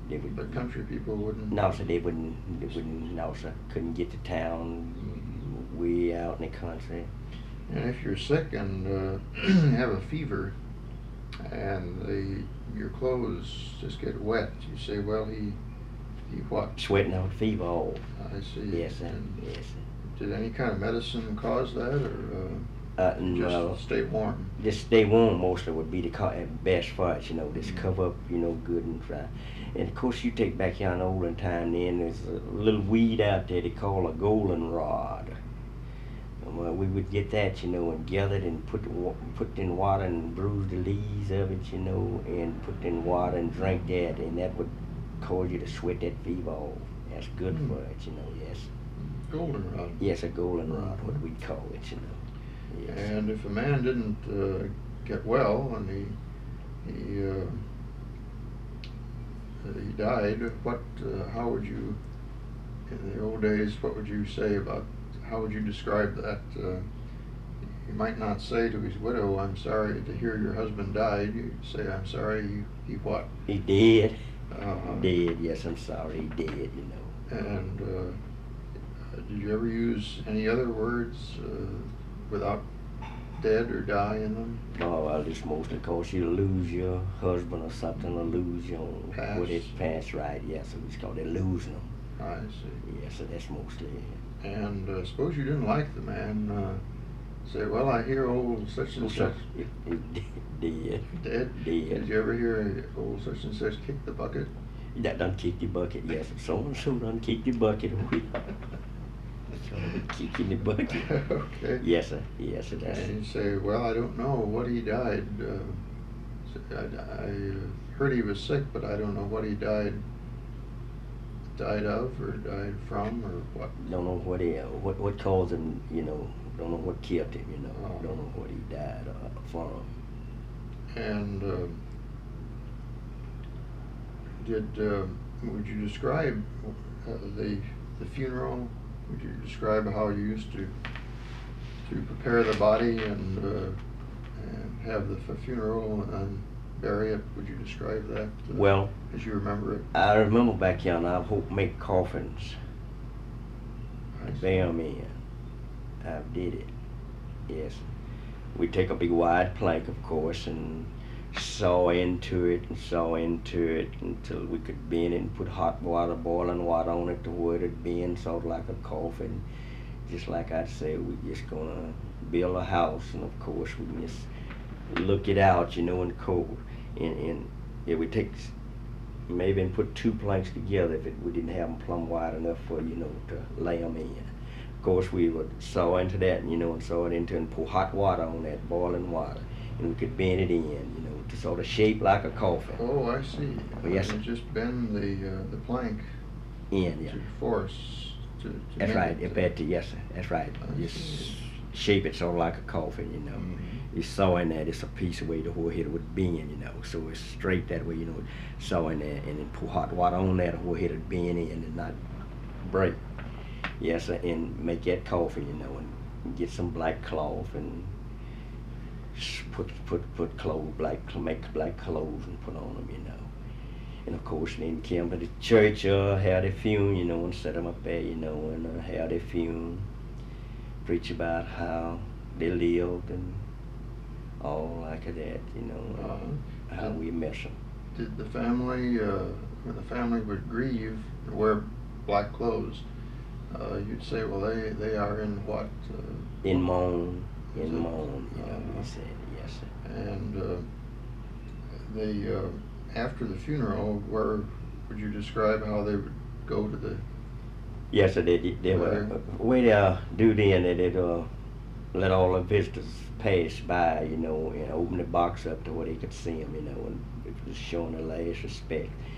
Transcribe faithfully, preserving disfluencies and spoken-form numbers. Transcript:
they would. But country people wouldn't? No, sir, they wouldn't, they wouldn't, no, sir, couldn't get to town, way out in the country. And if you're sick and uh, have a fever and the, your clothes just get wet, you say, well, he, he what? Sweating out fever off. I see. Yes, sir, And yes, sir. did any kind of medicine cause that, or uh, Uh, just no, stay warm? just stay warm mostly would be the co- best for it, you know, just Mm. cover up, you know, good and dry. And of course you take back here in olden time then, there's a little weed out there they call a goldenrod. Well, we would get that, you know, and gather it and put the wa- put it in water and bruise the leaves of it, you know, and put it in water and drink that, and that would cause you to sweat that fever off. That's good Mm. for it, you know, yes. Goldenrod. Yes, a goldenrod, what we call it, you know. Yes. And if a man didn't uh, get well and he he uh, he died, what? Uh, how would you, in the old days, what would you say about? How would you describe that? Uh, you might not say to his widow, "I'm sorry to hear your husband died." You say, "I'm sorry he, he what?" He did. Uh, Did, yes, I'm sorry, he did, you know. And uh, did you ever use any other words uh, without dead or die in them? Oh, well, it's mostly cause you lose your husband or something, or lose your, Pass. what it's past, right, yes, so it's called it losing them. I see. Yes, so that's mostly it. And uh, suppose you didn't like the man. Uh, say, well, I hear old such and such It, it did. dead. Did. Did you ever hear old such and such kick the bucket? That done kick the bucket, yes, so and so done kick the bucket. So kick in the bucket. Okay. Yes, sir, yes, sir, that's And you say, well, I don't know what he died. Uh, say, I, I uh, heard he was sick, but I don't know what he died died of or died from or what. don't know what he, what, what caused him, you know, don't know what killed him, you know, Oh. don't know what he died uh, from. And uh, did uh, would you describe uh, the the funeral? Would you describe how you used to to prepare the body and uh, and have the f- funeral and then bury it? Would you describe that uh, Well, as you remember it? I remember back here, and I hope make coffins I to see. bury 'em in. I did it, yes. We take a big wide plank, of course, and saw into it and saw into it until we could bend it and put hot water, boiling water on it to where it'd bend sort of like a coffin. Just like I say, we just gonna build a house, and of course we can just look it out, you know, in the cold. And, and yeah, we take s- maybe and put two planks together if it, we didn't have them plumb wide enough for, you know, to lay them in. Of course, we would saw into that, you know, and saw it into and pour hot water on that boiling water, and we could bend it in, you know, to sort of shape like a coffin. Oh, I see. Oh, yes, And sir. just bend the uh, the plank In, yeah. to force to. to That's make right. it, If uh, that, yes, sir. That's right. I Just see. shape it sort of like a coffin, you know. Mhm. You saw in that it's a piece of way the whole head would bend, you know. So it's straight that way, you know. Saw in there and then pour hot water on that, the whole head would bend in and not break. Yes, sir. And make that coffin, you know, and get some black cloth and s- put put put clothes, black make black clothes and put on them, you know. And of course, then came to the church, uh, have their funeral, you know, and set them up there, you know, and uh, have their funeral, preach about how they lived and all like that, you know, and Uh-huh. how Did- we miss them. Did the family, uh, when the family would grieve and wear black clothes, uh, you'd say, well, they, they are in what? Uh, In mourn, Is in it? mourn, you know, Uh-huh. we said, yes, sir. And uh, the uh, after the funeral, where would you describe how they would go to the? Yes, sir, they, they, they were, Right. way they uh, do then, they did uh, let all the visitors pass by, you know, and open the box up to where they could see them, you know, and it was showing the last respect.